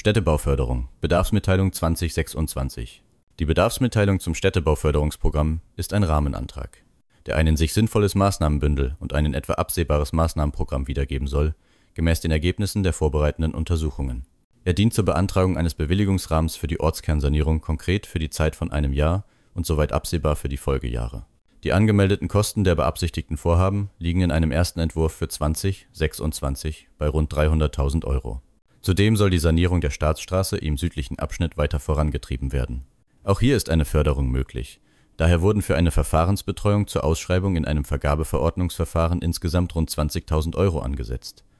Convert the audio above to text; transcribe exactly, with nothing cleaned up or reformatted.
Städtebauförderung Bedarfsmitteilung zwanzig sechsundzwanzig. Die Bedarfsmitteilung zum Städtebauförderungsprogramm ist ein Rahmenantrag, der ein in sich sinnvolles Maßnahmenbündel und ein in etwa absehbares Maßnahmenprogramm wiedergeben soll, gemäß den Ergebnissen der vorbereitenden Untersuchungen. Er dient zur Beantragung eines Bewilligungsrahmens für die Ortskernsanierung konkret für die Zeit von einem Jahr und soweit absehbar für die Folgejahre. Die angemeldeten Kosten der beabsichtigten Vorhaben liegen in einem ersten Entwurf für zwanzig sechsundzwanzig bei rund dreihunderttausend Euro. Zudem soll die Sanierung der Staatsstraße im südlichen Abschnitt weiter vorangetrieben werden. Auch hier ist eine Förderung möglich. Daher wurden für eine Verfahrensbetreuung zur Ausschreibung in einem Vergabeverordnungsverfahren insgesamt rund zwanzigtausend Euro angesetzt.